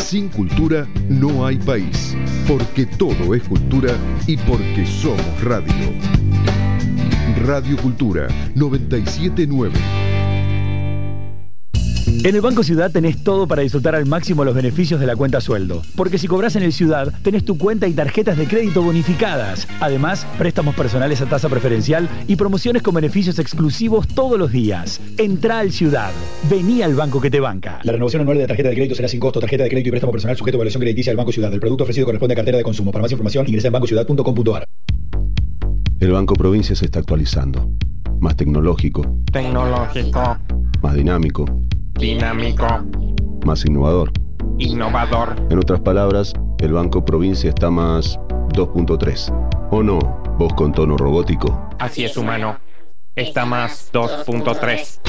Sin cultura no hay país, porque todo es cultura y porque somos radio. Radio Cultura 979. En el Banco Ciudad tenés todo para disfrutar al máximo los beneficios de la cuenta sueldo. Porque si cobras en el Ciudad, tenés tu cuenta y tarjetas de crédito bonificadas. Además, préstamos personales a tasa preferencial y promociones con beneficios exclusivos todos los días. Entrá al Ciudad. Vení al banco que te banca. La renovación anual de la tarjeta de crédito será sin costo. Tarjeta de crédito y préstamo personal sujeto a evaluación crediticia del Banco Ciudad. El producto ofrecido corresponde a cartera de consumo. Para más información, ingresa en bancociudad.com.ar. El Banco Provincia se está actualizando. Más tecnológico. Más dinámico. Más innovador. En otras palabras, el Banco Provincia está más 2.3. ¿O no? ¿Vos con tono robótico? Así es, humano. Está más 2.3.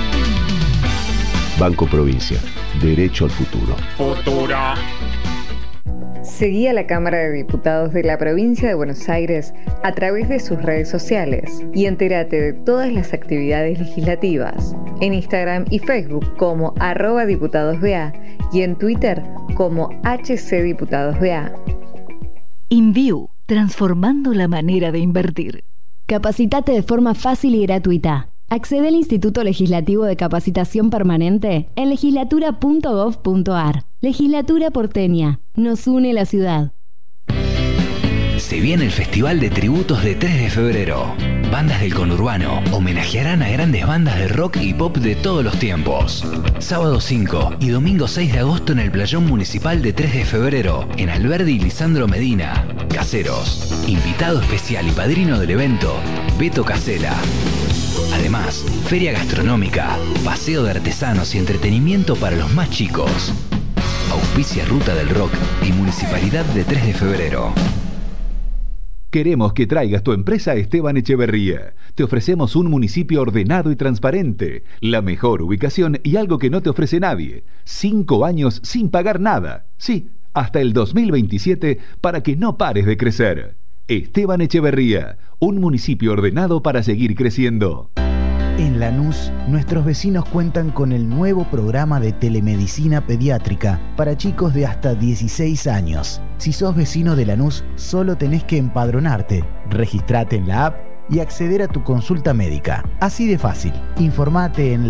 Banco Provincia. Derecho al futuro. Futuro. Seguí a la Cámara de Diputados de la Provincia de Buenos Aires a través de sus redes sociales y entérate de todas las actividades legislativas en Instagram y Facebook como @diputadosBA y en Twitter como HCDiputadosBA. InView, transformando la manera de invertir. Capacitate de forma fácil y gratuita. Accede al Instituto Legislativo de Capacitación Permanente en legislatura.gov.ar. Legislatura porteña. Nos une la ciudad. Se viene el Festival de Tributos de 3 de febrero. Bandas del conurbano homenajearán a grandes bandas de rock y pop de todos los tiempos. Sábado 5 y domingo 6 de agosto en el Playón Municipal de 3 de febrero, en Alberdi y Lisandro Medina. Caseros. Invitado especial y padrino del evento, Beto Casela. Además, feria gastronómica, paseo de artesanos y entretenimiento para los más chicos. Auspicia Ruta del Rock y Municipalidad de 3 de febrero. Queremos que traigas tu empresa a Esteban Echeverría. Te ofrecemos un municipio ordenado y transparente, la mejor ubicación y algo que no te ofrece nadie. 5 años sin pagar nada. Sí, hasta el 2027 para que no pares de crecer. Esteban Echeverría, un municipio ordenado para seguir creciendo. En Lanús, nuestros vecinos cuentan con el nuevo programa de telemedicina pediátrica para chicos de hasta 16 años. Si sos vecino de Lanús, solo tenés que empadronarte, registrate en la app y acceder a tu consulta médica. Así de fácil. Informate en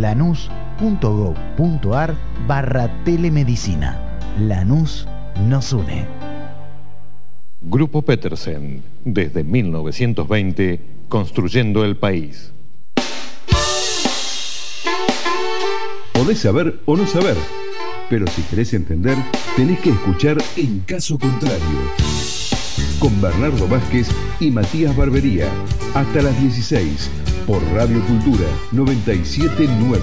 lanús.gov.ar/telemedicina. Lanús nos une. Grupo Petersen, desde 1920, construyendo el país. Podés saber o no saber, pero si querés entender, tenés que escuchar En Caso Contrario, con Bernardo Vázquez y Matías Barbería, hasta las 16, por Radio Cultura 979.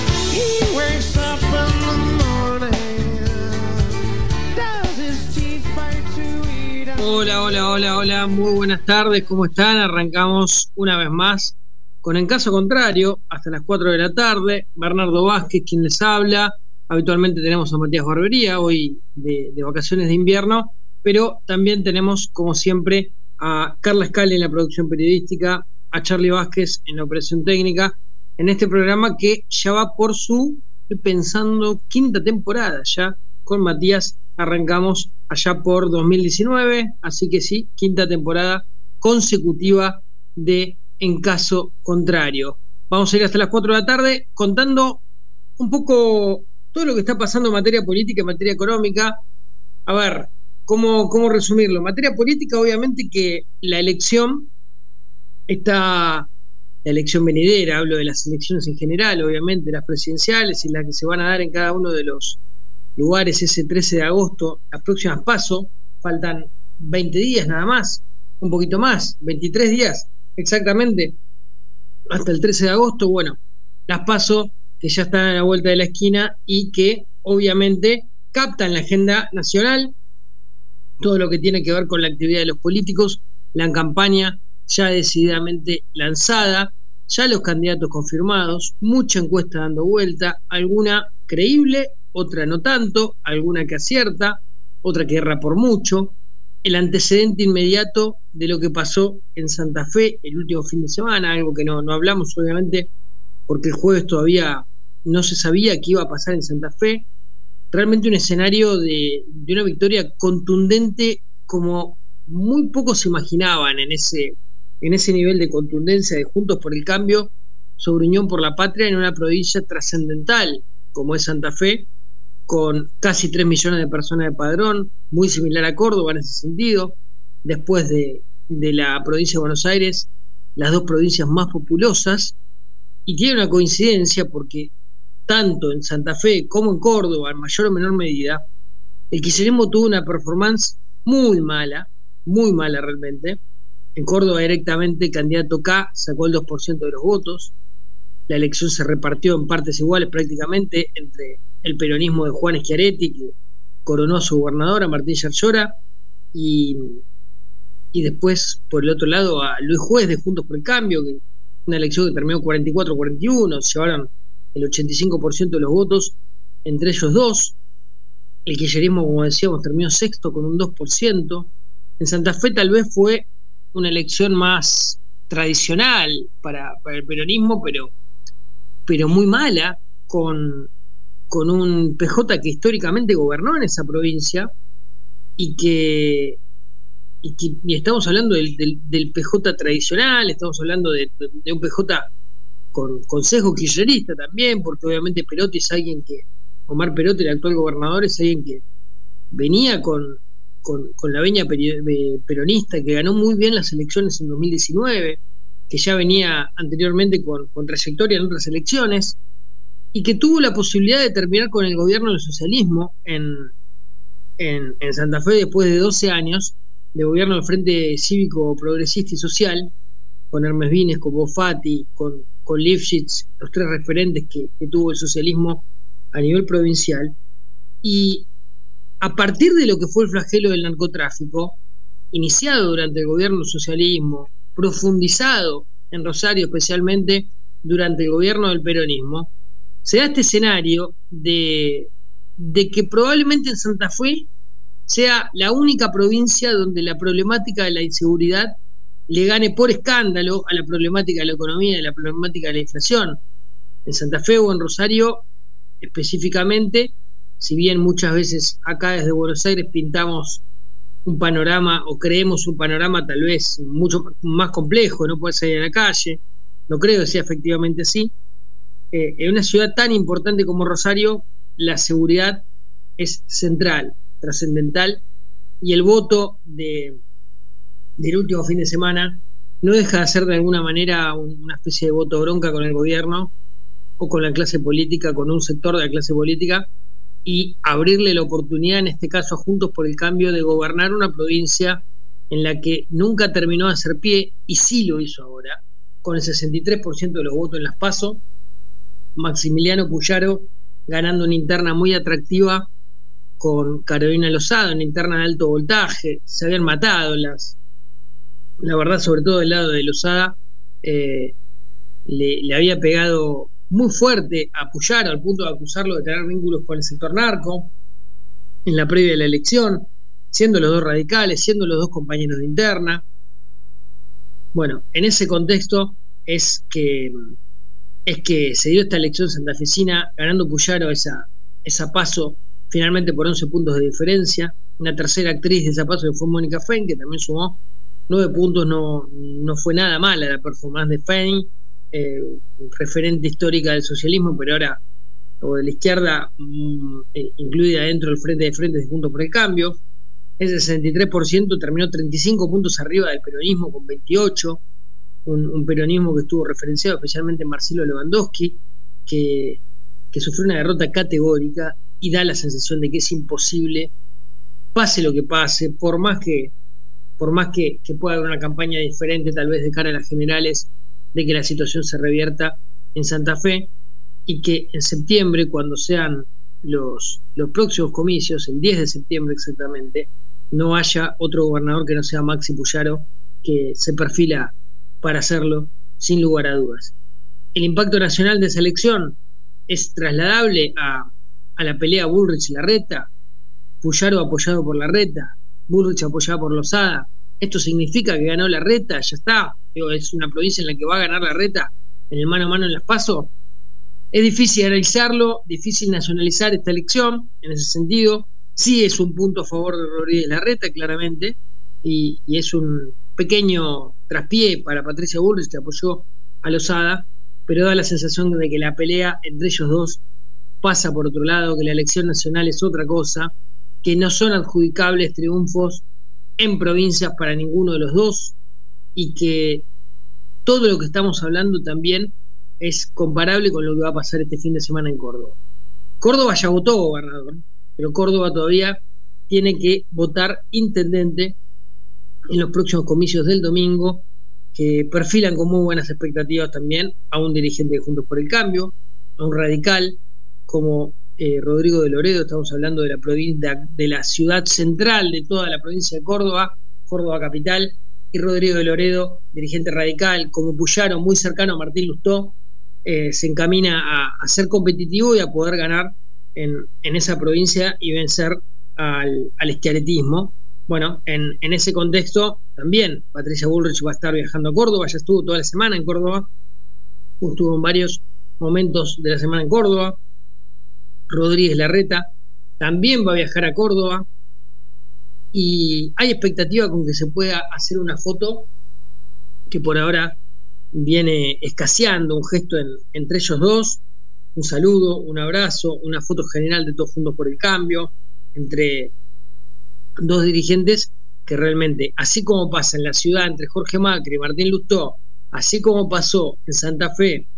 Hola, muy buenas tardes, ¿cómo están? Arrancamos una vez más con En Caso Contrario, hasta las 4 de la tarde. Bernardo Vázquez, quien les habla. Habitualmente tenemos a Matías Barbería, hoy de vacaciones de invierno, pero también tenemos, como siempre, a Carla Scali en la producción periodística, a Charlie Vázquez en la operación técnica, en este programa que ya va por su, estoy pensando, 5ª temporada. Ya con Matías arrancamos allá por 2019, así que sí, 5ª temporada consecutiva de En Caso Contrario. Vamos a ir hasta las 4 de la tarde contando un poco todo lo que está pasando en materia política, en materia económica. A ver, ¿cómo resumirlo? En materia política, obviamente que la elección venidera, hablo de las elecciones en general, obviamente, las presidenciales y las que se van a dar en cada uno de los lugares ese 13 de agosto, las próximas PASO, faltan 20 días nada más, un poquito más, 23 días exactamente, hasta el 13 de agosto. Bueno, las PASO que ya están a la vuelta de la esquina y que obviamente captan la agenda nacional, todo lo que tiene que ver con la actividad de los políticos, la campaña ya decididamente lanzada, ya los candidatos confirmados, mucha encuesta dando vuelta, alguna creíble, otra no tanto, alguna que acierta, otra que erra por mucho. El antecedente inmediato de lo que pasó en Santa Fe el último fin de semana, algo que no hablamos obviamente porque el jueves todavía no se sabía qué iba a pasar en Santa Fe. realmente un escenario de una victoria contundente como muy pocos se imaginaban en ese nivel de contundencia de Juntos por el Cambio sobre Unión por la Patria en una provincia trascendental como es Santa Fe, con casi 3 millones de personas de padrón, muy similar a Córdoba en ese sentido, después de la provincia de Buenos Aires, las dos provincias más populosas, y tiene una coincidencia porque tanto en Santa Fe como en Córdoba, en mayor o menor medida, el kirchnerismo tuvo una performance muy mala realmente. En Córdoba directamente el candidato K sacó el 2% de los votos, la elección se repartió en partes iguales prácticamente entre el peronismo de Juan Schiaretti, que coronó a su gobernadora Martín Yarlora, y después por el otro lado a Luis Juez de Juntos por el Cambio, que una elección que terminó 44-41, llevaron el 85% de los votos entre ellos dos. El kirchnerismo, como decíamos, terminó sexto con un 2%. En Santa Fe tal vez fue una elección más tradicional para el peronismo, pero muy mala, con un PJ que históricamente gobernó en esa provincia y estamos hablando del PJ tradicional, estamos hablando de un PJ con sesgo kirchnerista también, porque obviamente Perotti es alguien que, Omar Perotti, el actual gobernador, es alguien que venía con la veña peronista, que ganó muy bien las elecciones en 2019, que ya venía anteriormente con trayectoria en otras elecciones, y que tuvo la posibilidad de terminar con el gobierno del socialismo en Santa Fe después de 12 años de gobierno del Frente Cívico Progresista y Social, con Hermes Vines, con Bofatti, con Lifshitz, los tres referentes que tuvo el socialismo a nivel provincial. Y a partir de lo que fue el flagelo del narcotráfico, iniciado durante el gobierno del socialismo, profundizado en Rosario especialmente durante el gobierno del peronismo, se da este escenario de que probablemente en Santa Fe sea la única provincia donde la problemática de la inseguridad le gane por escándalo a la problemática de la economía y a la problemática de la inflación. En Santa Fe o en Rosario específicamente, si bien muchas veces acá desde Buenos Aires pintamos un panorama o creemos un panorama tal vez mucho más complejo, no puede salir a la calle, no creo que sea efectivamente así. En una ciudad tan importante como Rosario, la seguridad es central, trascendental, y el voto del último fin de semana no deja de ser de alguna manera una especie de voto bronca con el gobierno o con la clase política, con un sector de la clase política, y abrirle la oportunidad, en este caso a Juntos por el Cambio, de gobernar una provincia en la que nunca terminó de hacer pie, y sí lo hizo ahora, con el 63% de los votos en las PASO, Maximiliano Puyaro ganando una interna muy atractiva con Carolina Lozada, una interna de alto voltaje. Se habían matado la verdad, sobre todo del lado de Lozada, le había pegado muy fuerte a Puyaro al punto de acusarlo de tener vínculos con el sector narco en la previa de la elección, siendo los dos radicales, siendo los dos compañeros de interna. Bueno, en ese contexto es que se dio esta elección santafesina, ganando Puyaro esa PASO finalmente por 11 puntos de diferencia. Una tercera actriz de esa PASO que fue Mónica Fein, que también sumó 9 puntos. No fue nada mala la performance de Fein, referente histórica del socialismo, pero ahora, o de la izquierda, incluida dentro del frente de frentes de Juntos por el Cambio. Ese 63% terminó 35 puntos arriba del peronismo, con 28. Un peronismo que estuvo referenciado especialmente en Marcelo Lewandowski, que sufrió una derrota categórica, y da la sensación de que es imposible, pase lo que pase, por más que pueda haber una campaña diferente tal vez de cara a las generales, de que la situación se revierta en Santa Fe, y que en septiembre, cuando sean los próximos comicios, el 10 de septiembre exactamente, no haya otro gobernador que no sea Maxi Puyaro, que se perfila para hacerlo sin lugar a dudas. El impacto nacional de esa elección es trasladable a la pelea Bullrich-Larreta, Puyaro apoyado por Larreta, Bullrich apoyado por Lozada. Esto significa que ganó Larreta, ya está. Es una provincia en la que va a ganar Larreta en el mano a mano en las PASO. Es difícil analizarlo, difícil nacionalizar esta elección, en ese sentido. Sí es un punto a favor de Rodríguez Larreta, claramente, y es un pequeño traspié para Patricia Bullrich, que apoyó a Lozada, pero da la sensación de que la pelea entre ellos dos pasa por otro lado, que la elección nacional es otra cosa, que no son adjudicables triunfos en provincias para ninguno de los dos, y que todo lo que estamos hablando también es comparable con lo que va a pasar este fin de semana en Córdoba. Córdoba ya votó gobernador, pero Córdoba todavía tiene que votar intendente en los próximos comicios del domingo, que perfilan con muy buenas expectativas también a un dirigente de Juntos por el Cambio, a un radical como Rodrigo de Loredo. Estamos hablando de la provincia, de la ciudad central de toda la provincia de Córdoba, Córdoba capital, y Rodrigo de Loredo, dirigente radical, como Puyaro, muy cercano a Martín Lustó, se encamina a ser competitivo y a poder ganar en esa provincia y vencer al schiarettismo. Bueno, en ese contexto también Patricia Bullrich va a estar viajando a Córdoba, ya estuvo toda la semana en Córdoba, estuvo en varios momentos de la semana en Córdoba. Rodríguez Larreta también va a viajar a Córdoba, y hay expectativa con que se pueda hacer una foto que por ahora viene escaseando, un gesto entre ellos dos, un saludo, un abrazo, una foto general de todos Juntos por el Cambio, entre dos dirigentes que realmente, así como pasa en la ciudad entre Jorge Macri y Martín Lustó, así como pasó en Santa Fe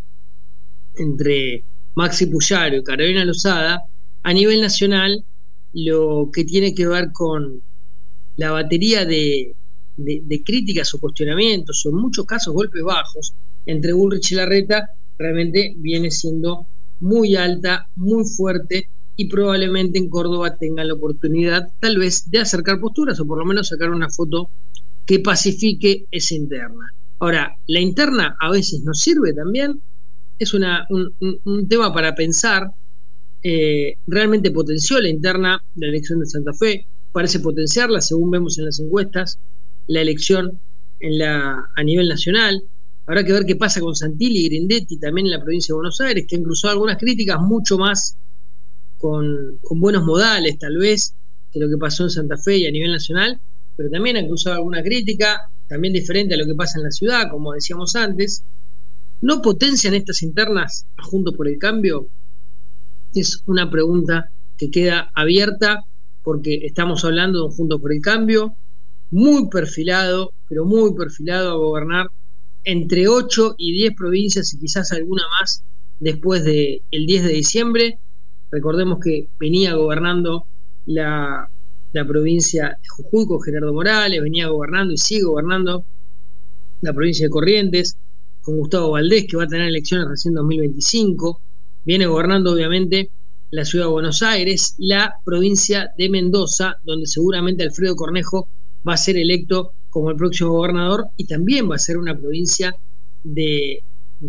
entre Maxi Puyaro y Carolina Lozada, a nivel nacional, lo que tiene que ver con la batería de críticas o cuestionamientos, o en muchos casos golpes bajos, entre Bullrich y Larreta, realmente viene siendo muy alta, muy fuerte, y probablemente en Córdoba tengan la oportunidad tal vez de acercar posturas, o por lo menos sacar una foto que pacifique esa interna. Ahora, la interna a veces nos sirve también, es un tema para pensar. Realmente potenció la interna de la elección de Santa Fe, parece potenciarla según vemos en las encuestas, la elección a nivel nacional. Habrá que ver qué pasa con Santilli y Grindetti también en la provincia de Buenos Aires, que han cruzado algunas críticas mucho más con buenos modales tal vez que lo que pasó en Santa Fe y a nivel nacional, pero también han cruzado alguna crítica también diferente a lo que pasa en la ciudad, como decíamos antes. ¿No potencian estas internas a Juntos por el Cambio? Es una pregunta que queda abierta, porque estamos hablando de un Juntos por el Cambio muy perfilado, pero muy perfilado a gobernar entre 8 y 10 provincias y quizás alguna más después del 10 de diciembre. Recordemos que venía gobernando la provincia de Jujuy con Gerardo Morales, venía gobernando y sigue gobernando la provincia de Corrientes con Gustavo Valdés, que va a tener elecciones recién en 2025, viene gobernando obviamente la ciudad de Buenos Aires y la provincia de Mendoza, donde seguramente Alfredo Cornejo va a ser electo como el próximo gobernador, y también va a ser una provincia de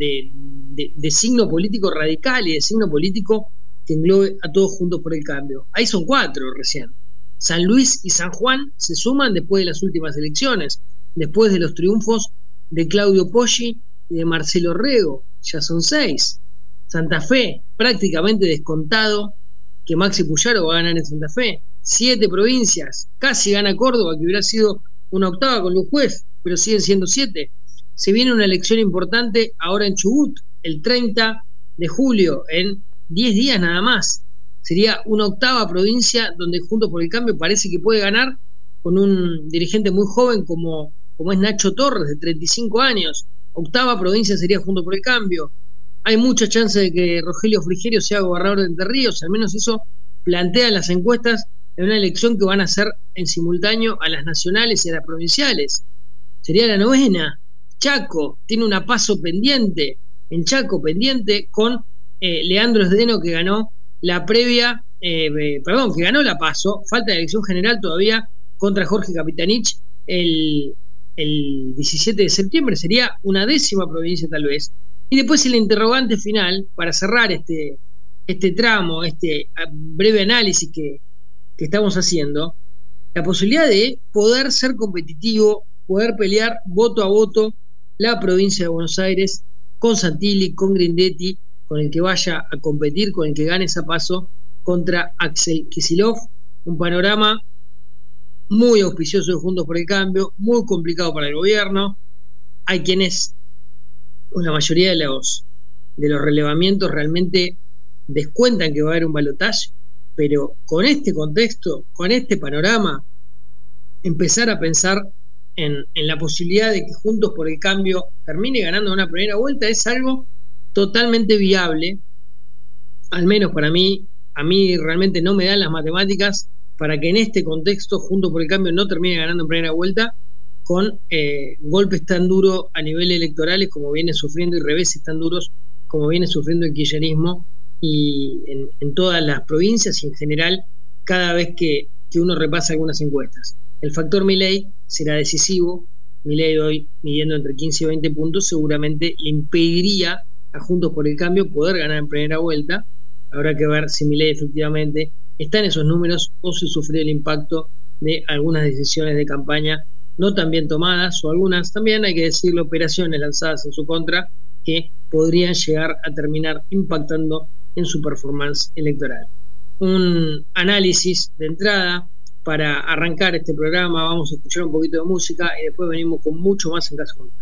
signo político radical y de signo político que englobe a todos Juntos por el Cambio. Ahí son 4 recién. San Luis y San Juan se suman después de las últimas elecciones, después de los triunfos de Claudio Poggi y de Marcelo Rego, ya son 6. Santa Fe, prácticamente descontado que Maxi Puyaro va a ganar en Santa Fe. 7 provincias, casi gana Córdoba, que hubiera sido una octava con los jueces, pero siguen siendo 7. Se viene una elección importante ahora en Chubut, el 30 de julio, en 10 días nada más. Sería una octava provincia donde Juntos por el Cambio parece que puede ganar, con un dirigente muy joven como es Nacho Torres, de 35 años. Octava provincia sería Juntos por el Cambio. Hay mucha chance de que Rogelio Frigerio sea gobernador de Entre Ríos, al menos eso plantean las encuestas, en una elección que van a hacer en simultáneo a las nacionales y a las provinciales. Sería la 9ª. Chaco tiene una paso pendiente, en Chaco pendiente, con Leandro Sdeno, que ganó la previa, que ganó la paso, falta de elección general todavía contra Jorge Capitanich el 17 de septiembre, sería una 10ª provincia tal vez. Y después el interrogante final, para cerrar este tramo, este breve análisis que estamos haciendo, la posibilidad de poder ser competitivo, poder pelear voto a voto la provincia de Buenos Aires con Santilli, con Grindetti, con el que vaya a competir, con el que gane Zapazo contra Axel Kicillof. Un panorama muy auspicioso de Juntos por el Cambio, muy complicado para el gobierno. Hay quienes, la mayoría de los relevamientos realmente descuentan que va a haber un balotaje, pero con este contexto, con este panorama, empezar a pensar en la posibilidad de que Juntos por el Cambio termine ganando una primera vuelta es algo totalmente viable, al menos para mí. A mí realmente no me dan las matemáticas para que en este contexto Juntos por el Cambio no termine ganando en primera vuelta con golpes tan duros a nivel electorales como viene sufriendo y reveses tan duros como viene sufriendo el kirchnerismo y en todas las provincias y en general cada vez que uno repasa algunas encuestas. El factor Milei será decisivo. Milei hoy midiendo entre 15 y 20 puntos seguramente le impediría a Juntos por el Cambio poder ganar en primera vuelta. Habrá que ver si Milei efectivamente está en esos números o si sufrió el impacto de algunas decisiones de campaña no tan bien tomadas, o algunas también, hay que decirlo, operaciones lanzadas en su contra que podrían llegar a terminar impactando en su performance electoral. Un análisis de entrada para arrancar este programa. Vamos a escuchar un poquito de música y después venimos con mucho más en Caso Contrario.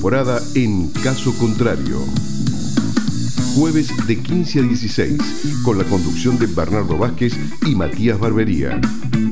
temporada en Caso Contrario. Jueves de 15 a 16, con la conducción de Bernardo Vázquez y Matías Barbería.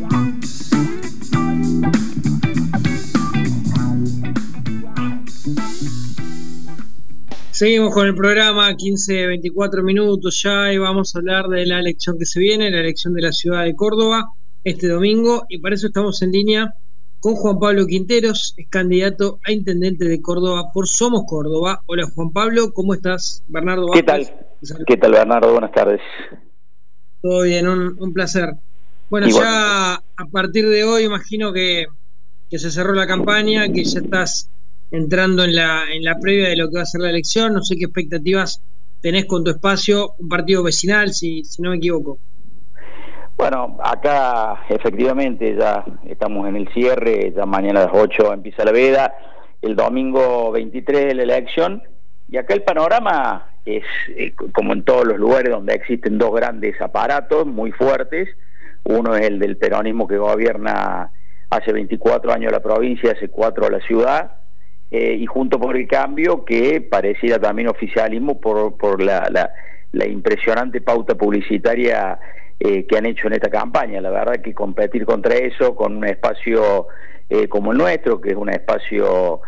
Seguimos con el programa, 24 minutos ya, y vamos a hablar de la elección que se viene, la elección de la ciudad de Córdoba, este domingo, y para eso estamos en línea con Juan Pablo Quinteros, es candidato a intendente de Córdoba por Somos Córdoba. Hola Juan Pablo, ¿cómo estás? Bernardo Vázquez. ¿Qué tal Bernardo? Buenas tardes. Todo bien, un placer. Bueno, igual. Ya a partir de hoy imagino que se cerró la campaña, que ya estás entrando en la previa de lo que va a ser la elección. No sé qué expectativas tenés con tu espacio, un partido vecinal, si no me equivoco. Bueno, acá efectivamente ya estamos en el cierre, ya mañana a las 8 empieza la veda, el domingo 23 la elección, y acá el panorama es como en todos los lugares donde existen dos grandes aparatos muy fuertes. Uno es el del peronismo que gobierna hace 24 años la provincia, hace 4 la ciudad, y Juntos por el Cambio, que pareciera también oficialismo por la impresionante pauta publicitaria que han hecho en esta campaña. La verdad que competir contra eso con un espacio como el nuestro, que es un espacio,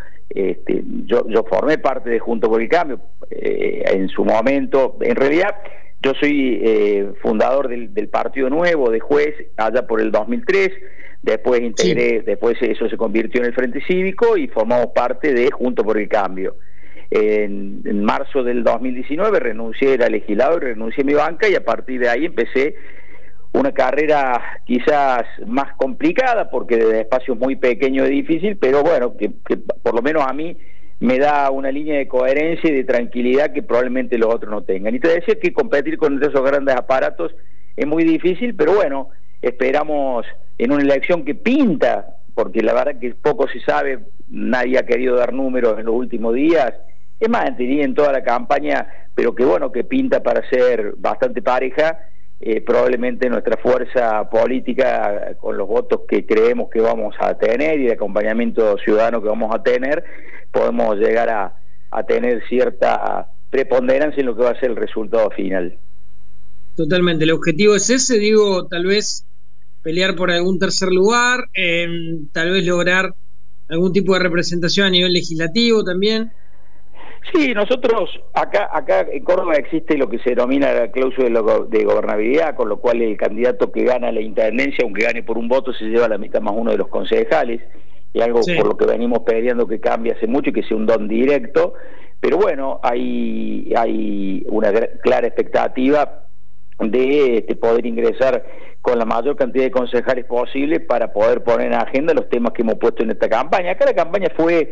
yo formé parte de Juntos por el Cambio en su momento. En realidad yo soy fundador del Partido Nuevo de Juez allá por el 2003. Después integré, después eso se convirtió en el Frente Cívico y formamos parte de Juntos por el Cambio. En marzo del 2019 renuncié, era legislador, renuncié a mi banca, y a partir de ahí empecé una carrera quizás más complicada, porque de espacios muy pequeños es difícil, pero bueno, que por lo menos a mí me da una línea de coherencia y de tranquilidad que probablemente los otros no tengan. Y te decía que competir con esos grandes aparatos es muy difícil, pero bueno, esperamos en una elección que pinta, porque la verdad que poco se sabe, nadie ha querido dar números en los últimos días, es más, diría en toda la campaña, pero que bueno, que pinta para ser bastante pareja. Probablemente nuestra fuerza política, con los votos que creemos que vamos a tener y de acompañamiento ciudadano que vamos a tener, podemos llegar a tener cierta preponderancia en lo que va a ser el resultado final. Totalmente, el objetivo es ese, digo, tal vez pelear por algún tercer lugar, tal vez lograr algún tipo de representación a nivel legislativo también. Sí, nosotros acá en Córdoba existe lo que se denomina la cláusula de gobernabilidad, con lo cual el candidato que gana la intendencia, aunque gane por un voto, se lleva la mitad más uno de los concejales, y algo por lo que venimos peleando que cambie hace mucho y que sea un don directo. Pero bueno, hay una clara expectativa de poder ingresar con la mayor cantidad de concejales posible para poder poner en agenda los temas que hemos puesto en esta campaña. Acá la campaña fue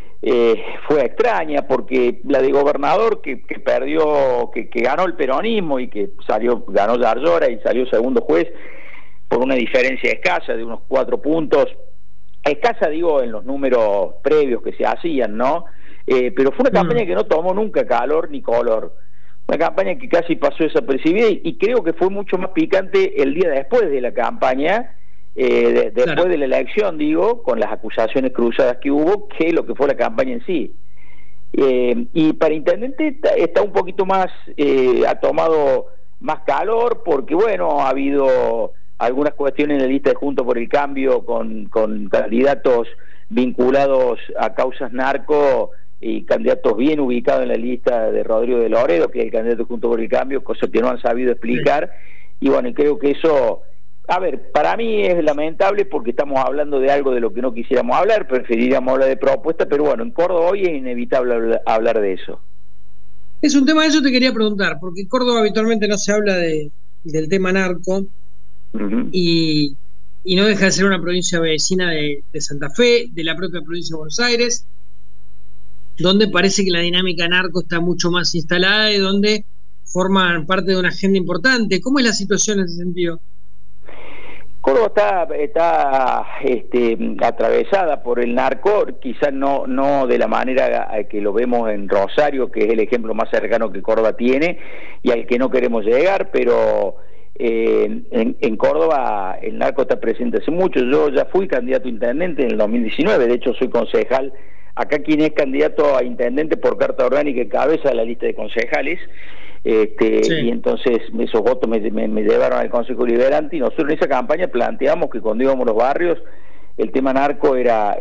extraña, porque la de gobernador que perdió, que ganó el peronismo y que ganó Yarlora y salió segundo juez por una diferencia escasa de unos 4 puntos, escasa digo en los números previos que se hacían, ¿no? Pero fue una campaña que no tomó nunca calor ni color, una campaña que casi pasó desapercibida, y creo que fue mucho más picante el día después de la campaña, después de la elección, digo, con las acusaciones cruzadas que hubo, que lo que fue la campaña en sí. Y para intendente está un poquito más, ha tomado más calor, porque bueno, ha habido algunas cuestiones en la lista de Juntos por el Cambio con candidatos vinculados a causas narco y candidatos bien ubicados en la lista de Rodrigo de Loredo, que es el candidato de Juntos por el Cambio, cosa que no han sabido explicar. Y bueno, creo que eso, a ver, para mí es lamentable, porque estamos hablando de algo de lo que no quisiéramos hablar, preferiríamos hablar de propuestas, pero bueno, en Córdoba hoy es inevitable hablar de eso. Es un tema, de eso te quería preguntar, porque en Córdoba habitualmente no se habla del tema narco, y no deja de ser una provincia vecina de Santa Fe, de la propia provincia de Buenos Aires, donde parece que la dinámica narco está mucho más instalada y donde forman parte de una agenda importante. ¿Cómo es la situación en ese sentido? Córdoba está atravesada por el narco, quizás no de la manera que lo vemos en Rosario, que es el ejemplo más cercano que Córdoba tiene y al que no queremos llegar, pero en Córdoba el narco está presente hace mucho. Yo ya fui candidato a intendente en el 2019, de hecho soy concejal acá quien es candidato a intendente por carta orgánica encabeza la lista de concejales, y entonces esos votos me llevaron al Consejo Liberante, y nosotros en esa campaña planteamos que cuando íbamos a los barrios el tema narco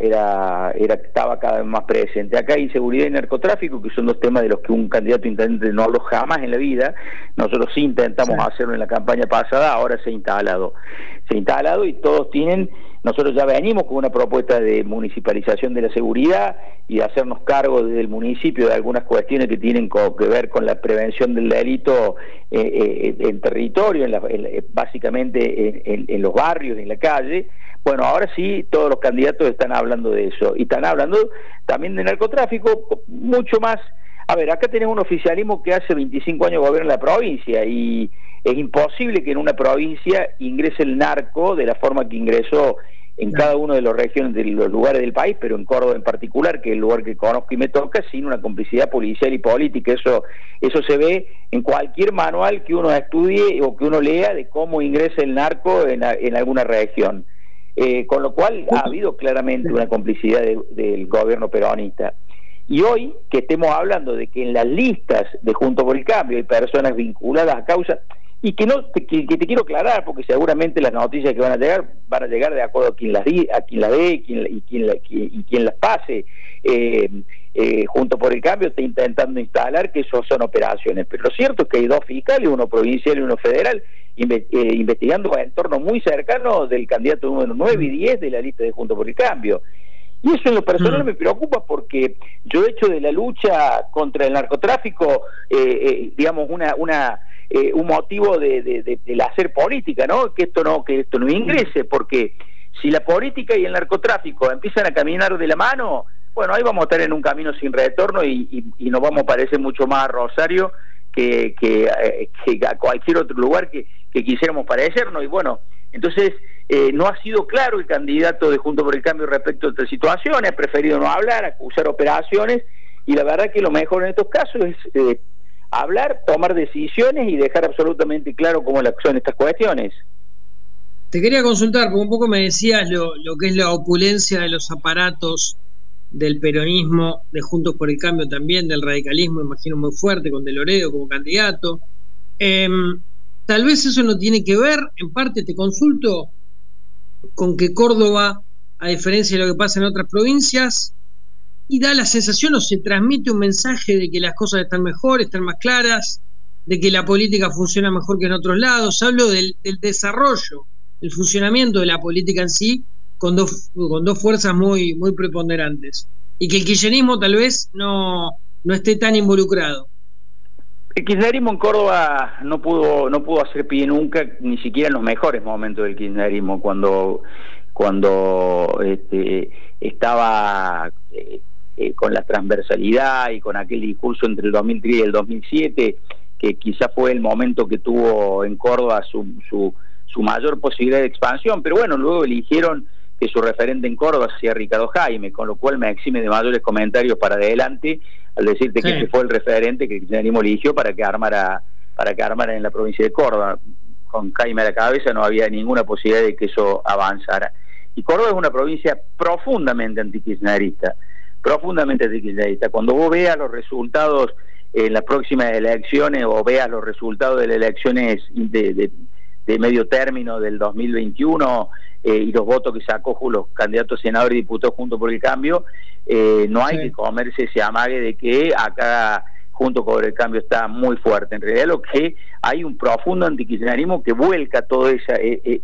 estaba cada vez más presente. Acá hay inseguridad y narcotráfico, que son dos temas de los que un candidato a intendente no habló jamás en la vida. Nosotros sí intentamos hacerlo en la campaña pasada, ahora se ha instalado y todos tienen. Nosotros ya venimos con una propuesta de municipalización de la seguridad y de hacernos cargo desde el municipio de algunas cuestiones que tienen que ver con la prevención del delito en territorio, básicamente en los barrios, en la calle. Bueno, ahora sí todos los candidatos están hablando de eso, y están hablando también de narcotráfico, mucho más. A ver, acá tenemos un oficialismo que hace 25 años gobierna la provincia, y es imposible que en una provincia ingrese el narco de la forma que ingresó en cada una de las regiones, de los lugares del país, pero en Córdoba en particular, que es el lugar que conozco y me toca, sin una complicidad policial y política. Eso se ve en cualquier manual que uno estudie o que uno lea de cómo ingresa el narco en alguna región. Con lo cual ha habido claramente una complicidad del gobierno peronista. Y hoy que estemos hablando de que en las listas de Juntos por el Cambio hay personas vinculadas a causa, y que te quiero aclarar, porque seguramente las noticias que van a llegar de acuerdo a quien las ve y quien las pase. Junto por el Cambio está intentando instalar que eso son operaciones, pero lo cierto es que hay dos fiscales, uno provincial y uno federal, investigando a entornos muy cercanos del candidato número 9 y 10 de la lista de Junto por el Cambio. Y eso en lo personal me preocupa, porque yo he hecho de la lucha contra el narcotráfico digamos un motivo del hacer política, ¿no? Que esto no ingrese, porque si la política y el narcotráfico empiezan a caminar de la mano, bueno, ahí vamos a estar en un camino sin retorno, y nos vamos a parecer mucho más a Rosario que a cualquier otro lugar que quisiéramos parecernos. Y bueno, entonces no ha sido claro el candidato de Juntos por el Cambio respecto a estas situaciones, ha preferido no hablar, acusar operaciones, y la verdad que lo mejor en estos casos es hablar, tomar decisiones y dejar absolutamente claro cómo son estas cuestiones. Te quería consultar, porque un poco me decías lo que es la opulencia de los aparatos del peronismo, de Juntos por el Cambio también, del radicalismo, imagino muy fuerte, con De Loredo como candidato. Tal vez eso no tiene que ver, en parte te consulto, con que Córdoba, a diferencia de lo que pasa en otras provincias, y da la sensación o se transmite un mensaje de que las cosas están mejor, están más claras, de que la política funciona mejor que en otros lados. Hablo del desarrollo, el funcionamiento de la política en sí, con dos fuerzas muy preponderantes, y que el kirchnerismo tal vez no esté tan involucrado. El kirchnerismo en Córdoba no pudo hacer pie nunca, ni siquiera en los mejores momentos del kirchnerismo, cuando estaba con la transversalidad y con aquel discurso entre el 2003 y el 2007, que quizá fue el momento que tuvo en Córdoba su mayor posibilidad de expansión. Pero bueno, luego eligieron que su referente en Córdoba sea Ricardo Jaime, con lo cual me exime de mayores comentarios para adelante al decirte que ese fue el referente que el kirchnerismo eligió para que armara en la provincia de Córdoba. Con Jaime a la cabeza no había ninguna posibilidad de que eso avanzara. Y Córdoba es una provincia profundamente antikirchnerista. Cuando vos veas los resultados en las próximas elecciones, o veas los resultados de las elecciones de medio término del 2021, y los votos que sacó los candidatos senadores y diputados Juntos por el Cambio, no hay que comerse ese amague de que acá Juntos por el Cambio está muy fuerte. En realidad lo que hay un profundo antikirchnerismo que vuelca todo ese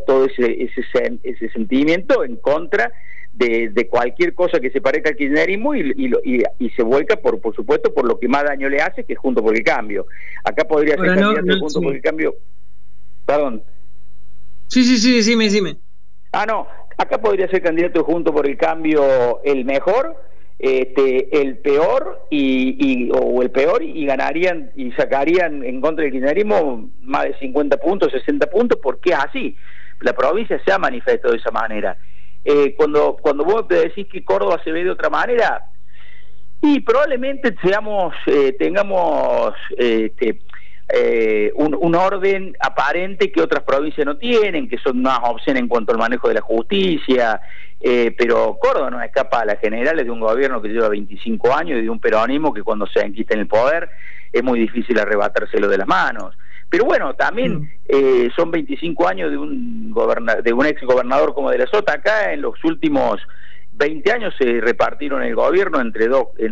sentimiento en contra de cualquier cosa que se parezca al kirchnerismo, y se vuelca por supuesto por lo que más daño le hace, que es Juntos por el Cambio. Acá podría ser candidato Juntos por el Cambio. Perdón. Sí, decime. Acá podría ser candidato Juntos por el Cambio el mejor, el peor o el peor, y ganarían y sacarían en contra del kirchnerismo más de 50 puntos, 60 puntos, porque es así. La provincia se ha manifestado de esa manera. Cuando vos decís que Córdoba se ve de otra manera, y probablemente tengamos un orden aparente que otras provincias no tienen, que son más obscenas en cuanto al manejo de la justicia, pero Córdoba no escapa a las generales de un gobierno que lleva 25 años y de un peronismo que cuando se enquista en el poder es muy difícil arrebatárselo de las manos. Pero bueno, también son 25 años de un ex gobernador como De la Sota. Acá en los últimos 20 años se repartieron el gobierno entre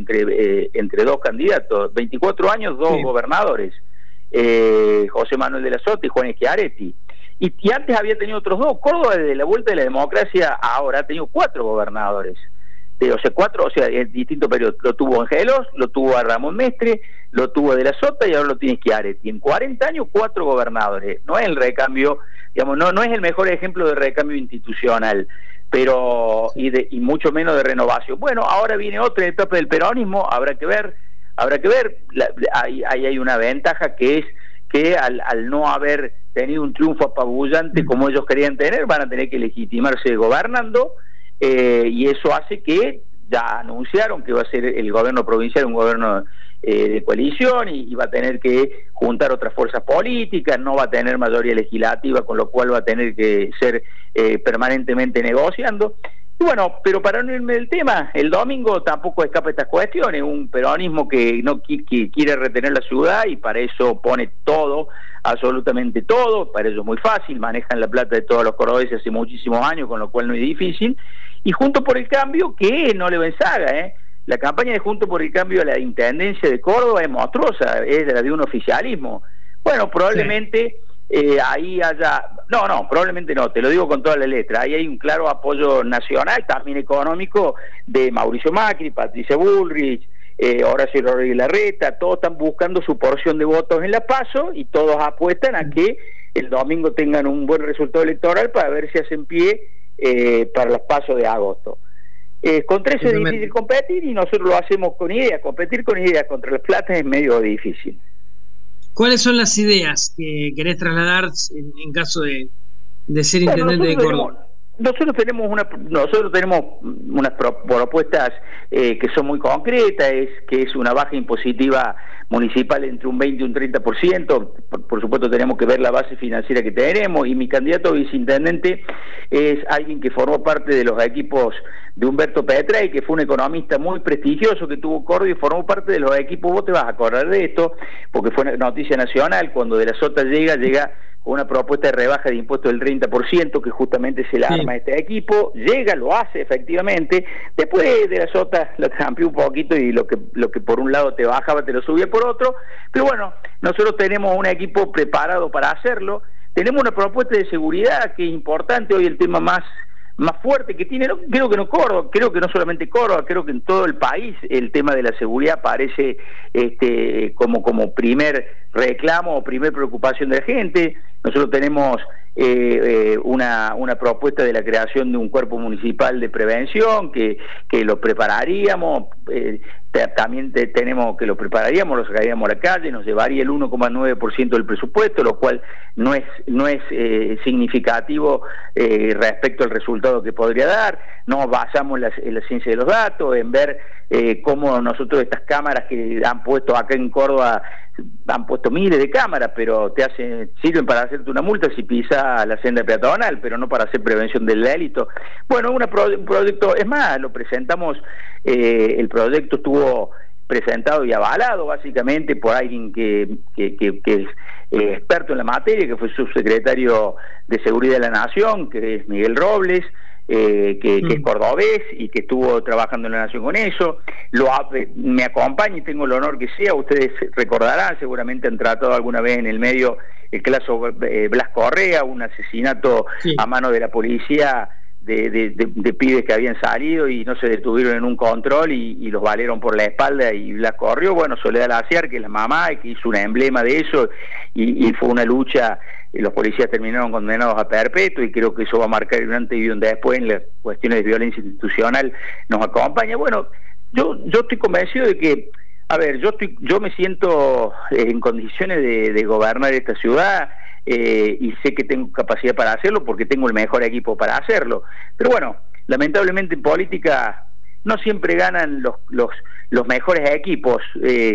dos candidatos, 24 años, dos gobernadores, José Manuel De la Sota y Juan Schiaretti. Y antes había tenido otros dos. Córdoba, desde la vuelta de la democracia, ahora ha tenido 4 gobernadores. En distintos periodos. Lo tuvo Angelos, lo tuvo a Ramón Mestre, lo tuvo De la Sota y ahora lo tiene Schiaretti. En 40 años, 4 gobernadores. No es el recambio, digamos, no es el mejor ejemplo de recambio institucional, pero y mucho menos de renovación. Bueno, ahora viene otra etapa del peronismo, habrá que ver. Ahí hay una ventaja, que es que al no haber tenido un triunfo apabullante como ellos querían tener, van a tener que legitimarse gobernando, y eso hace que ya anunciaron que va a ser el gobierno provincial un gobierno de coalición, y va a tener que juntar otras fuerzas políticas, no va a tener mayoría legislativa, con lo cual va a tener que ser permanentemente negociando. Y bueno, pero para no irme del tema, el domingo tampoco escapa estas cuestiones, un peronismo que no quiere retener la ciudad y para eso pone todo, absolutamente todo, para ello es muy fácil, manejan la plata de todos los cordobeses hace muchísimos años, con lo cual no es difícil, y Juntos por el Cambio, que no le va en saga, la campaña de Juntos por el Cambio a la Intendencia de Córdoba es monstruosa, es la de un oficialismo. Bueno, probablemente... ahí haya, probablemente no, te lo digo con toda la letra, ahí hay un claro apoyo nacional, también económico, de Mauricio Macri, Patricia Bullrich, Horacio Rodríguez Larreta, todos están buscando su porción de votos en la PASO y todos apuestan a que el domingo tengan un buen resultado electoral para ver si hacen pie para las PASO de agosto. Contra eso es difícil competir y nosotros lo hacemos con ideas. Competir con ideas contra las platas es medio difícil. ¿Cuáles son las ideas que querés trasladar en caso de ser intendente de Córdoba? Nosotros tenemos unas propuestas que son muy concretas, que es una baja impositiva municipal entre un 20 y un 30%, por supuesto tenemos que ver la base financiera que tenemos, y mi candidato a viceintendente es alguien que formó parte de los equipos de Humberto Petray, que fue un economista muy prestigioso que tuvo Córdoba y formó parte de los equipos. Vos te vas a acordar de esto, porque fue noticia nacional, cuando De la Sota llega con una propuesta de rebaja de impuestos del 30%, que justamente se la arma este equipo, llega, lo hace efectivamente, después De la Sota lo cambió un poquito y lo que por un lado te bajaba te lo subía por otro, pero bueno, nosotros tenemos un equipo preparado para hacerlo, tenemos una propuesta de seguridad que es importante, hoy el tema más fuerte que tiene, creo que no solamente Córdoba, creo que en todo el país el tema de la seguridad aparece como primer reclamo o primer preocupación de la gente. Nosotros tenemos una propuesta de la creación de un cuerpo municipal de prevención que lo prepararíamos, también tenemos que lo prepararíamos, lo sacaríamos a la calle, nos llevaría el 1,9% del presupuesto, lo cual no es significativo respecto al resultado que podría dar. Nos basamos en la ciencia de los datos, en ver cómo nosotros estas cámaras que han puesto acá en Córdoba, han puesto miles de cámaras, pero sirven para hacerte una multa si pisas la senda peatonal, pero no para hacer prevención del delito. Bueno, un proyecto, es más, lo presentamos, el proyecto estuvo presentado y avalado básicamente por alguien que es experto en la materia, que fue subsecretario de Seguridad de la Nación, que es Miguel Robles, que es cordobés y que estuvo trabajando en la Nación con eso. Me acompaña y tengo el honor que sea. Ustedes recordarán, seguramente han tratado alguna vez en el medio el caso Blas Correa, un asesinato a mano de la policía de pibes que habían salido y no se detuvieron en un control y los valieron por la espalda y Blas corrió. Bueno, Soledad Laciar, que es la mamá y que hizo un emblema de eso, y fue una lucha. Los policías terminaron condenados a perpetuo y creo que eso va a marcar un antes y un después en las cuestiones de violencia institucional. Nos acompaña. Bueno, yo estoy convencido de que, yo me siento en condiciones de gobernar esta ciudad, y sé que tengo capacidad para hacerlo porque tengo el mejor equipo para hacerlo. Pero bueno, lamentablemente en política no siempre ganan los mejores equipos.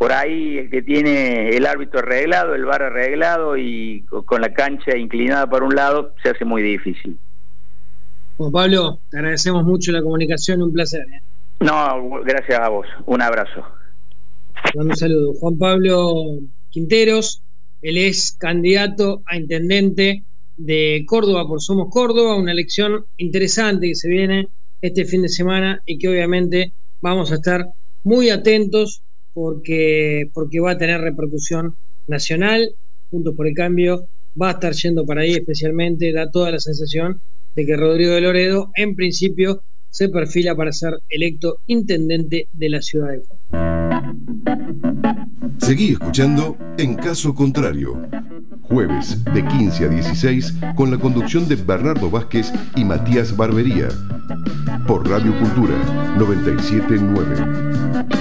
por ahí el que tiene el árbitro arreglado, el VAR arreglado y con la cancha inclinada para un lado, se hace muy difícil. Juan Pablo, te agradecemos mucho la comunicación, un placer. No, gracias a vos, un abrazo. Un saludo. Juan Pablo Quinteros, él es candidato a intendente de Córdoba por Somos Córdoba, una elección interesante que se viene este fin de semana y que obviamente vamos a estar muy atentos porque va a tener repercusión nacional. Juntos por el Cambio va a estar yendo para ahí especialmente, da toda la sensación de que Rodrigo de Loredo en principio se perfila para ser electo intendente de la ciudad de Córdoba. Seguí escuchando En Caso Contrario, jueves de 15 a 16 con la conducción de Bernardo Vázquez y Matías Barbería, por Radio Cultura 97.9.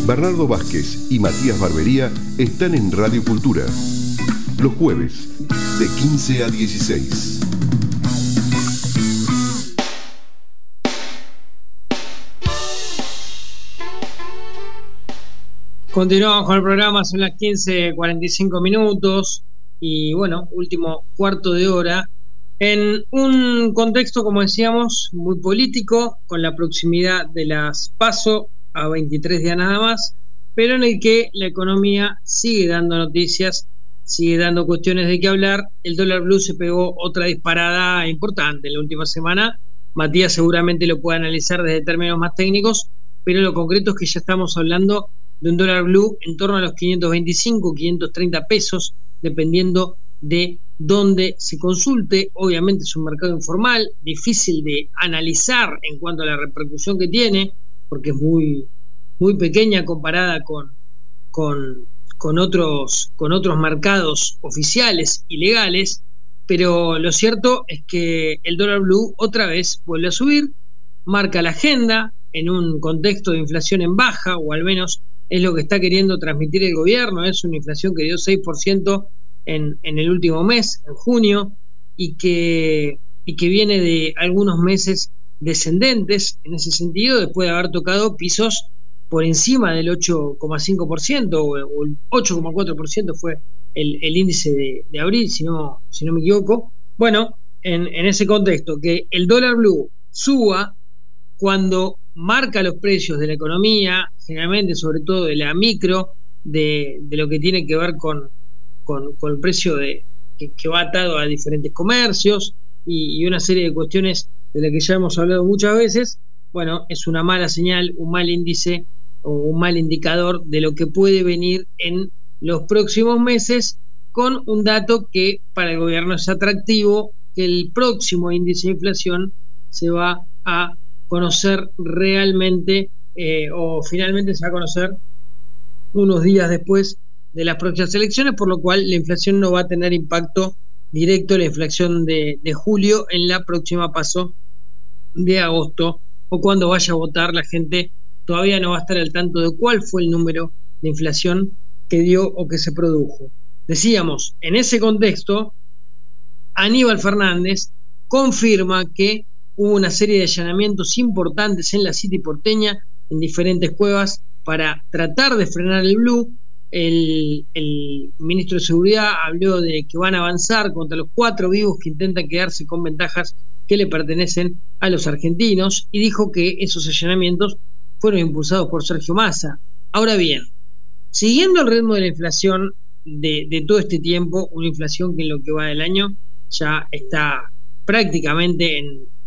Bernardo Vázquez y Matías Barbería están en Radio Cultura. Los jueves, de 15 a 16. Continuamos con el programa, son las 15:45 minutos y bueno, último cuarto de hora en un contexto, como decíamos, muy político, con la proximidad de las PASO a 23 días nada más, pero en el que la economía sigue dando noticias, sigue dando cuestiones de qué hablar. El dólar blue se pegó otra disparada importante en la última semana. Matías seguramente lo puede analizar desde términos más técnicos, pero lo concreto es que ya estamos hablando de un dólar blue en torno a los 525, 530 pesos, dependiendo de dónde se consulte. Obviamente es un mercado informal, difícil de analizar en cuanto a la repercusión que tiene, porque es muy, muy pequeña comparada con otros mercados oficiales y legales, pero lo cierto es que el dólar blue otra vez vuelve a subir, marca la agenda en un contexto de inflación en baja, o al menos es lo que está queriendo transmitir el gobierno. Es una inflación que dio 6% en el último mes, en junio, y que viene de algunos meses descendentes en ese sentido, después de haber tocado pisos por encima del 8,5% o el 8,4% fue el índice de abril, si no me equivoco. Bueno, en ese contexto, que el dólar blue suba cuando marca los precios de la economía, generalmente sobre todo de la micro, de lo que tiene que ver con el precio que va atado a diferentes comercios y una serie de cuestiones de las que ya hemos hablado muchas veces. Bueno, es una mala señal, un mal índice o un mal indicador de lo que puede venir en los próximos meses, con un dato que para el gobierno es atractivo, que el próximo índice de inflación se va a conocer realmente o finalmente se va a conocer unos días después de las próximas elecciones, por lo cual la inflación no va a tener impacto directo, la inflación de julio, en la próxima PASO de agosto, o cuando vaya a votar la gente todavía no va a estar al tanto de cuál fue el número de inflación que dio o que se produjo. Decíamos, en ese contexto, Aníbal Fernández confirma que hubo una serie de allanamientos importantes en la City porteña, en diferentes cuevas, para tratar de frenar el blue. El ministro de Seguridad habló de que van a avanzar contra los 4 vivos que intentan quedarse con ventajas que le pertenecen a los argentinos, y dijo que esos allanamientos fueron impulsados por Sergio Massa. Ahora bien, siguiendo el ritmo de la inflación de todo este tiempo, una inflación que en lo que va del año ya está prácticamente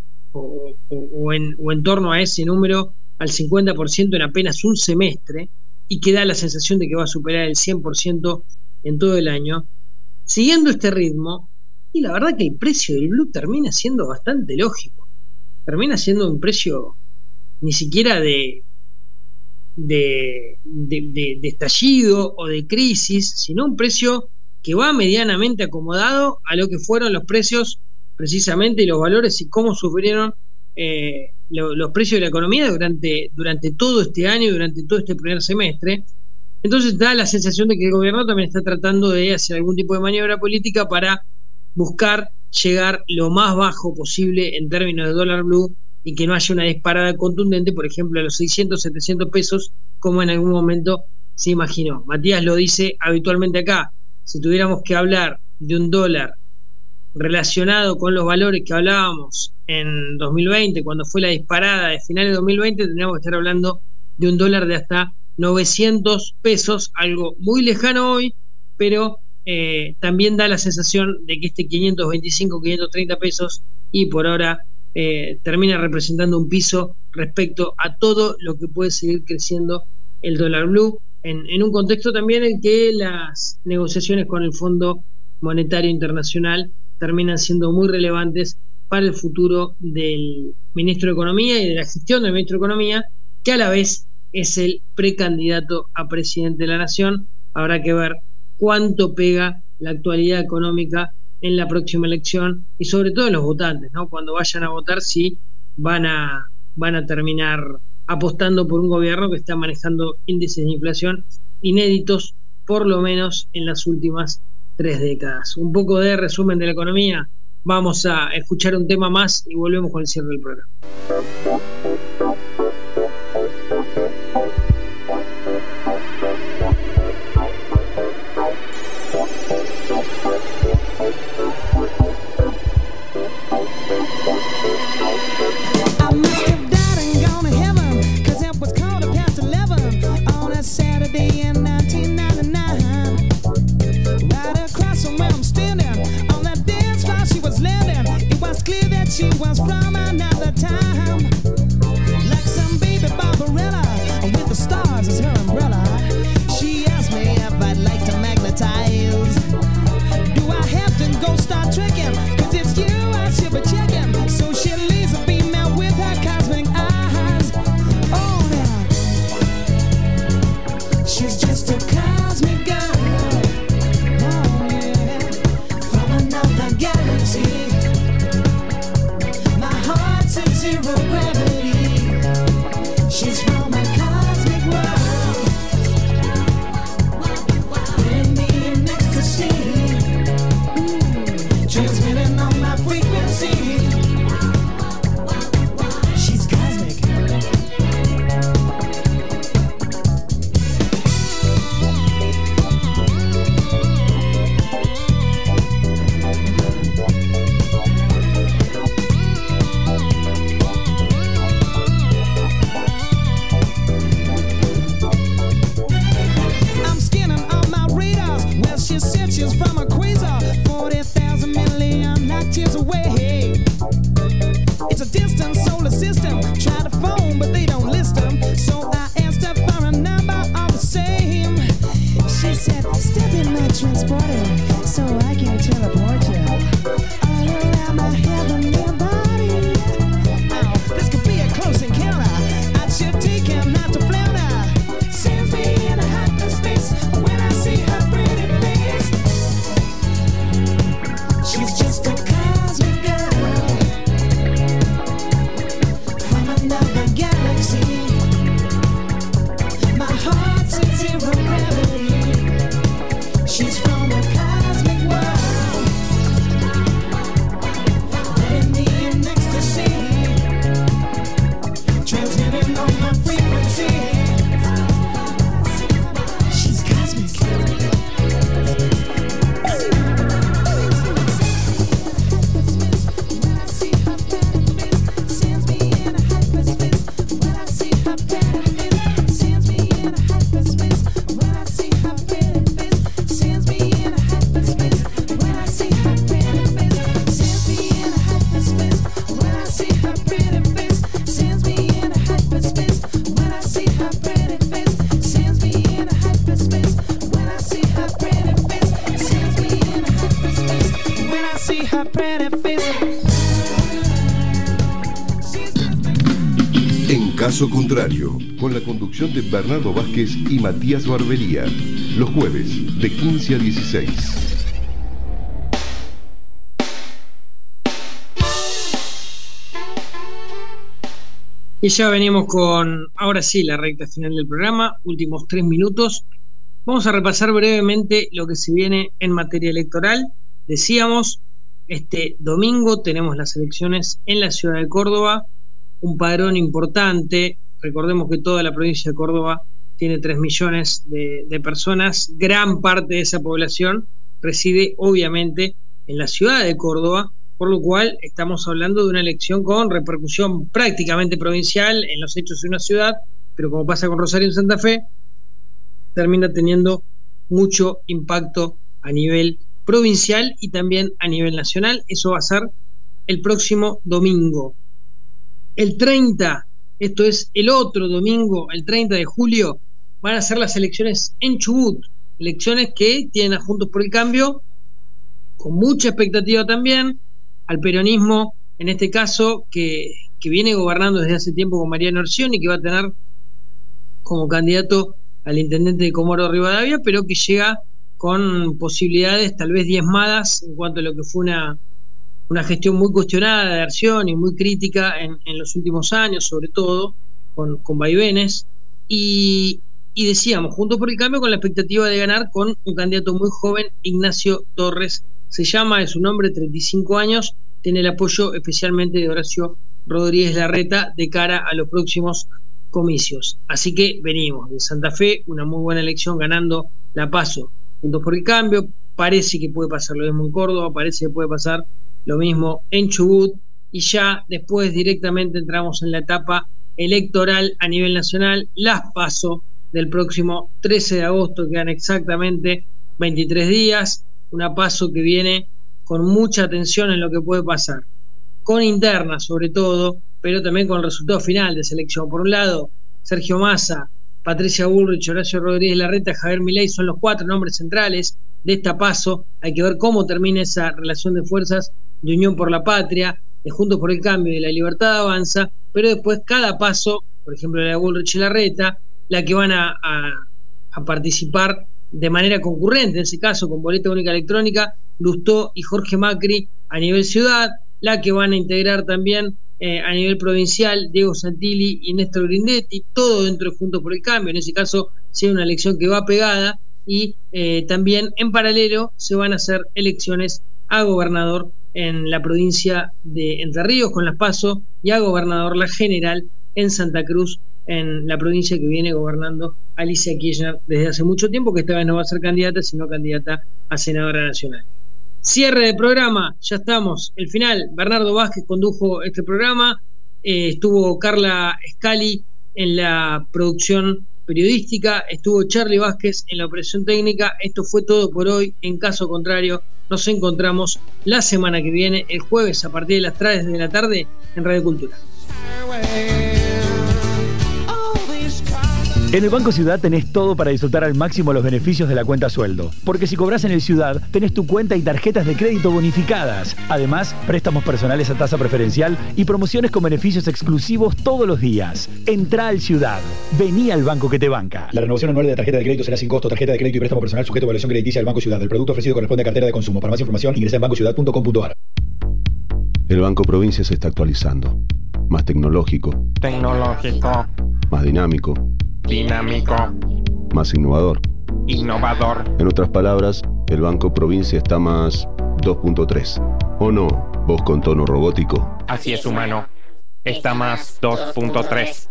en torno a ese número, al 50% en apenas un semestre, y que da la sensación de que va a superar el 100% en todo el año. Siguiendo este ritmo, y la verdad que el precio del blue termina siendo bastante lógico, termina siendo un precio ni siquiera de estallido o de crisis, sino un precio que va medianamente acomodado a lo que fueron los precios precisamente, y los valores y cómo sufrieron los precios de la economía durante todo este año, durante todo este primer semestre. Entonces da la sensación de que el gobierno también está tratando de hacer algún tipo de maniobra política para buscar llegar lo más bajo posible en términos de dólar blue, y que no haya una disparada contundente, por ejemplo, a los 600, 700 pesos, como en algún momento se imaginó. Matías lo dice habitualmente acá: si tuviéramos que hablar de un dólar relacionado con los valores que hablábamos en 2020, cuando fue la disparada de finales de 2020, tendríamos que estar hablando de un dólar de hasta 900 pesos, algo muy lejano hoy, pero también da la sensación de que este 525, 530 pesos, y por ahora termina representando un piso respecto a todo lo que puede seguir creciendo el dólar blue, en un contexto también en que las negociaciones con el Fondo Monetario Internacional terminan siendo muy relevantes para el futuro del ministro de Economía y de la gestión del ministro de Economía, que a la vez es el precandidato a presidente de la Nación. Habrá que ver cuánto pega la actualidad económica en la próxima elección, y sobre todo en los votantes, ¿no? Cuando vayan a votar, si van a terminar apostando por un gobierno que está manejando índices de inflación inéditos, por lo menos en las últimas 3 décadas. Un poco de resumen de la economía. Vamos a escuchar un tema más y volvemos con el cierre del programa. Saturday in 1999, right across from where I'm standing, on that dance floor she was landing. It was clear that she was from another time, like some baby Barbarella with the stars as her umbrella. She asked me if I'd like to magnetize. Do I have to go start trekking? 'Cause it's you I should be checking. So she leaves a female with her cosmic eyes. Oh, yeah. She's just a cosmic girl, oh yeah, from another galaxy. My heart's in zero gravity. She's from a cosmic world, putting me in ecstasy, transmitting on my frequency. She's cosmic. I'm scanning all my radars. Well, she said she's from a quasar, 40,000 million light years away. It's a distant solar system. Try to phone, but they don't list them. So I asked her for a number all the same. She said, step in my transporter so I can teleport you all around my heavenly body. Oh, this could be a close encounter. I should take him not to flounder. Sends me in a hyperspace when I see her pretty face. She's just a cosmic girl from another galaxy. My heart's in zero gravity. She's from a cosmic world, letting me in ecstasy, transmitting on my frequency. She's cosmic. Sends me in a hyperspace when I see her pretty face. Sends me in a hyperspace when I see her pretty face. Sends me in a hyperspace when I see her pretty face. Sends me in a hyperspace when I see her pretty face. Sends me in a hyperspace when I see her pretty face. Sends me in a hyperspace when I see her pretty face. Sends me in a hyperspace when I see her pretty face. En caso contrario, con la conducción de Bernardo Vázquez y Matías Barbería, los jueves de 15 a 16. Y ya venimos con, ahora sí, la recta final del programa, últimos 3 minutos. Vamos a repasar brevemente lo que se viene en materia electoral. Decíamos, este domingo tenemos las elecciones en la ciudad de Córdoba, un padrón importante. Recordemos que toda la provincia de Córdoba tiene 3 millones de personas. Gran parte de esa población reside obviamente en la ciudad de Córdoba, por lo cual estamos hablando de una elección con repercusión prácticamente provincial en los hechos de una ciudad, pero como pasa con Rosario en Santa Fe, termina teniendo mucho impacto a nivel provincial y también a nivel nacional. Eso va a ser el próximo domingo. El 30, esto es el otro domingo, el 30 de julio, van a ser las elecciones en Chubut, elecciones que tienen a Juntos por el Cambio con mucha expectativa también, al peronismo, en este caso, que viene gobernando desde hace tiempo con Mariano Orsión y que va a tener como candidato al intendente de Comodoro Rivadavia, pero que llega con posibilidades tal vez diezmadas en cuanto a lo que fue una gestión muy cuestionada de Orsión y muy crítica en los últimos años, sobre todo, con vaivenes, y decíamos, Juntos por el Cambio con la expectativa de ganar con un candidato muy joven, Ignacio Torres se llama, es un hombre de 35 años, tiene el apoyo especialmente de Horacio Rodríguez Larreta de cara a los próximos comicios. Así que venimos de Santa Fe, una muy buena elección ganando la PASO. Juntos por el Cambio, parece que puede pasar lo mismo en Córdoba, parece que puede pasar lo mismo en Chubut, y ya después directamente entramos en la etapa electoral a nivel nacional, las PASO del próximo 13 de agosto, quedan exactamente 23 días, una PASO que viene con mucha atención en lo que puede pasar, con internas sobre todo, pero también con el resultado final de selección. Por un lado, Sergio Massa, Patricia Bullrich, Horacio Rodríguez Larreta, Javier Milei son los 4 nombres centrales de esta PASO. Hay que ver cómo termina esa relación de fuerzas de Unión por la Patria, de Juntos por el Cambio y de La Libertad Avanza, pero después cada PASO, por ejemplo la de Bullrich y Larreta, la que van a participar de manera concurrente, en ese caso con boleta única electrónica, Lustó y Jorge Macri a nivel ciudad, la que van a integrar también a nivel provincial Diego Santilli y Néstor Grindetti, todo dentro de Juntos por el Cambio, en ese caso sea una elección que va pegada, y también en paralelo se van a hacer elecciones a gobernador en la provincia de Entre Ríos con las PASO y a gobernador la general en Santa Cruz, en la provincia que viene gobernando Alicia Kirchner desde hace mucho tiempo, que esta vez no va a ser candidata, sino candidata a senadora nacional. Cierre de programa, ya estamos, el final. Bernardo Vázquez condujo este programa, estuvo Carla Scali en la producción periodística, estuvo Charlie Vázquez en la operación técnica. Esto fue todo por hoy. En caso contrario, nos encontramos la semana que viene, el jueves a partir de las 3 de la tarde en Radio Cultura. En el Banco Ciudad tenés todo para disfrutar al máximo los beneficios de la cuenta sueldo. Porque si cobras en el Ciudad, tenés tu cuenta y tarjetas de crédito bonificadas. Además, préstamos personales a tasa preferencial y promociones con beneficios exclusivos todos los días. Entrá al Ciudad. Vení al banco que te banca. La renovación anual de la tarjeta de crédito será sin costo. Tarjeta de crédito y préstamo personal sujeto a evaluación crediticia del Banco Ciudad. El producto ofrecido corresponde a cartera de consumo. Para más información, ingresa en bancociudad.com.ar. El Banco Provincia se está actualizando. Más tecnológico. Más dinámico. Más innovador. Innovador. En otras palabras, el Banco Provincia está más 2.3. ¿O no? Vos con tono robótico. Así es, humano. Está más 2.3.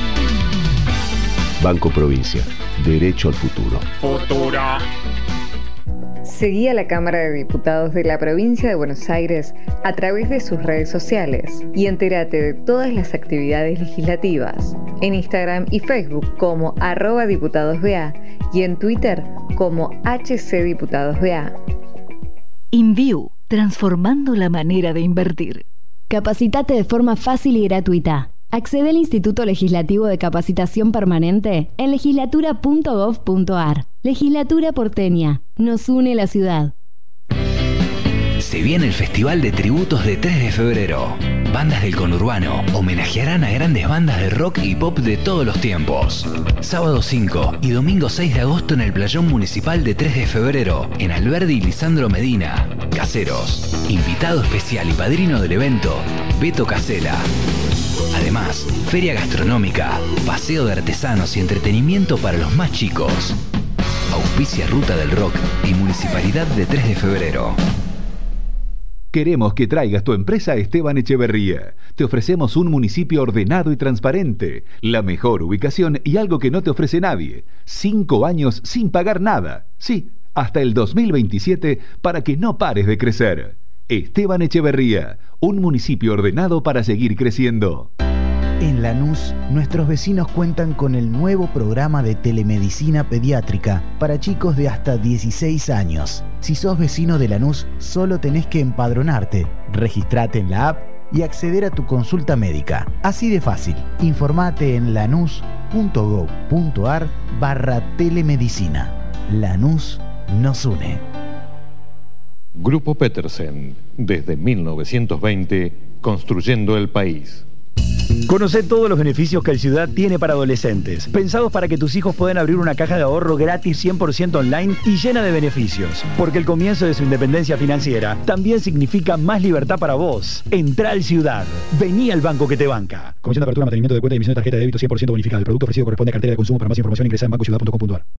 Banco Provincia. Derecho al futuro. Futuro. Seguí a la Cámara de Diputados de la Provincia de Buenos Aires a través de sus redes sociales y entérate de todas las actividades legislativas en Instagram y Facebook como @diputadosBA y en Twitter como HCDiputadosBA. InView, transformando la manera de invertir. Capacitate de forma fácil y gratuita. Accede al Instituto Legislativo de Capacitación Permanente en legislatura.gov.ar. Legislatura porteña. Nos une la ciudad. Se viene el Festival de Tributos de 3 de febrero. Bandas del conurbano homenajearán a grandes bandas de rock y pop de todos los tiempos. Sábado 5 y domingo 6 de agosto en el Playón Municipal de 3 de febrero, en Alberdi y Lisandro Medina. Caseros. Invitado especial y padrino del evento, Beto Casella. Además, feria gastronómica, paseo de artesanos y entretenimiento para los más chicos. Auspicia Ruta del Rock y Municipalidad de 3 de febrero. Queremos que traigas tu empresa a Esteban Echeverría. Te ofrecemos un municipio ordenado y transparente, la mejor ubicación y algo que no te ofrece nadie. 5 años sin pagar nada. Sí, hasta el 2027 para que no pares de crecer. Esteban Echeverría, un municipio ordenado para seguir creciendo. En Lanús, nuestros vecinos cuentan con el nuevo programa de telemedicina pediátrica para chicos de hasta 16 años. Si sos vecino de Lanús, solo tenés que empadronarte, registrate en la app y acceder a tu consulta médica. Así de fácil. Informate en lanús.gov.ar/telemedicina. Lanús nos une. Grupo Petersen, desde 1920, construyendo el país. Conoce todos los beneficios que el Ciudad tiene para adolescentes, pensados para que tus hijos puedan abrir una caja de ahorro gratis 100% online y llena de beneficios. Porque el comienzo de su independencia financiera también significa más libertad para vos. Entrá al Ciudad. Vení al banco que te banca. Comisión de apertura, mantenimiento de cuenta y emisión de tarjeta de débito 100% bonificada. El producto ofrecido corresponde a cartera de consumo. Para más información ingresa en bancociudad.com.ar.